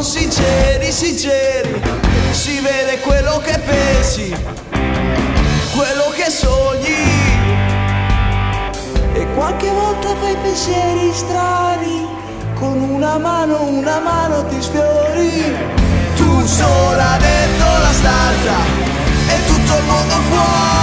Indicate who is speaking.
Speaker 1: sono sinceri, sinceri. Si vede quello che pensi, quello che sogni. E qualche volta fai pensieri strani, con una mano ti sfiori. Tu sola dentro la stanza e tutto il mondo fuori.